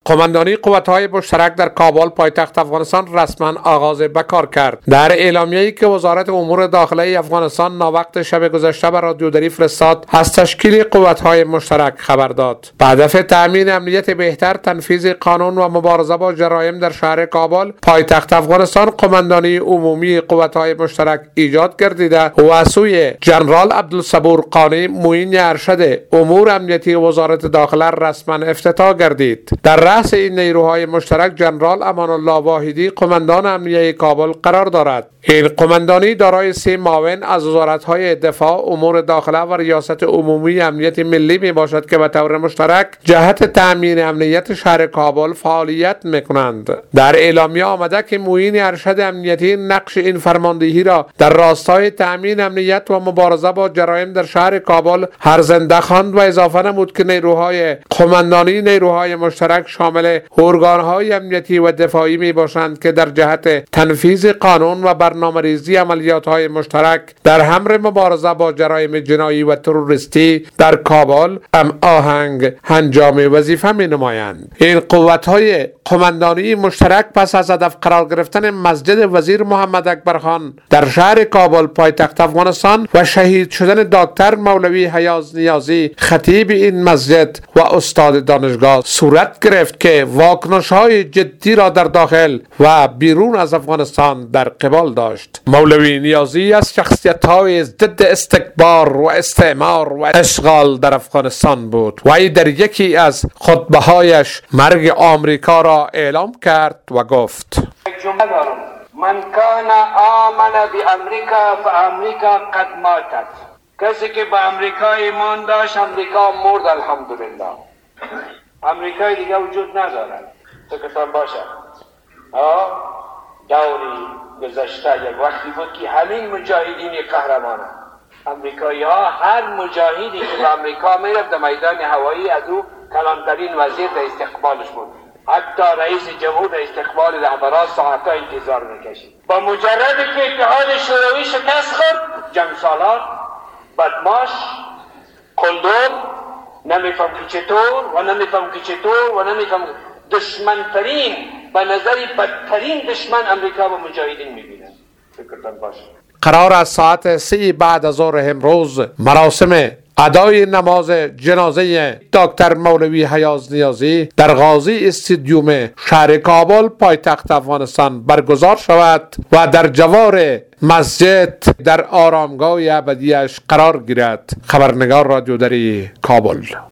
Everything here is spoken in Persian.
قماندانی قوت‌های مشترک در کابل پایتخت افغانستان رسما آغاز به کار کرد. در اعلامیه‌ای که وزارت امور داخلی افغانستان ناوقت شب گذشته به رادیوداری فرستاد، از تشکیل قوت‌های مشترک خبر داد. به هدف تأمین امنیت بهتر، تنفیذ قانون و مبارزه با جرایم در شهر کابل، پایتخت افغانستان قماندانی عمومی قوت‌های مشترک ایجاد گردیده و سوی جنرال عبدالصبور قانی معین ارشد امور امنیتی وزارت داخله رسما افتتاح گردید. در رأس این نیروهای مشترک جنرال امان الله واحدی قماندان امنیه کابل قرار دارد. این قماندانی دارای 3 معاون از وزارت‌های دفاع، امور داخله و ریاست عمومی امنیت ملی می باشد که به طور مشترک جهت تأمین امنیت شهر کابل فعالیت می‌کنند. در اعلامیه آمده که معین ارشد امنیتی نقش این فرماندهی را در راستای تأمین امنیت و مبارزه با جرایم در شهر کابل هر زنده خواند و اضافه نمود که نیروهای قماندانی نیروهای مشترک شامل ارگان‌های امنیتی و دفاعی می باشند که در جهت تنفیذ قانون و برنامه‌ریزی عملیات‌های مشترک در امر مبارزه با جرایم جنایی و تروریستی در کابل آهنگ انجام وظیفه می‌نمایند. این قوت‌های قماندانی مشترک پس از هدف قرار گرفتن مسجد وزیر محمد اکبر خان در شهر کابل پایتخت افغانستان و شهید شدن دکتر مولوی حیاض نیازی خطیب این مسجد و استاد دانشگاه صورت گرفت که واکنش‌های جدی را در داخل و بیرون از افغانستان در قبال داشت. مولوی نیازی از شخصیت‌های ضد استکبار و استعمار و اشغال در افغانستان بود و در یکی از خطبه‌هایش مرگ آمریکا را اعلام کرد و گفت: من کان آمن بامریکا فامریکا قد ماتت. کسی که به امریکا ایمان داشت امریکا مرد. الحمدلله امریکای دیگه وجود ندارد. فکرتان باشه دوری گذشته یک وقتی بود که همین مجاهدین قهرمانه امریکایی ها، هر مجاهدی که به امریکا میرفت در میدان هوایی از او کلانترین وزیر در استقبالش بود. حتی رئیس جمهور در استقبال رهبران ساعتها انتظار میکشید. با مجردی که اتحاد شوروی شکست خورد، جنگسالار، بدماش، قلدر، نمیفهم که چطور و نمیفهم که چطور و نمیفهم دشمنترین و نظری بدترین دشمن امریکا و مجاهدین میبینند. فکرتان باشه. قرار است ساعت 3 بعد از ظهر امروز مراسم ادای نماز جنازه دکتر مولوی حیاض نیازی در غازی استادیوم شهر کابل پایتخت افغانستان برگزار شود و در جوار مسجد در آرامگاه ابدیش قرار گیرد. خبرنگار رادیوداری کابل.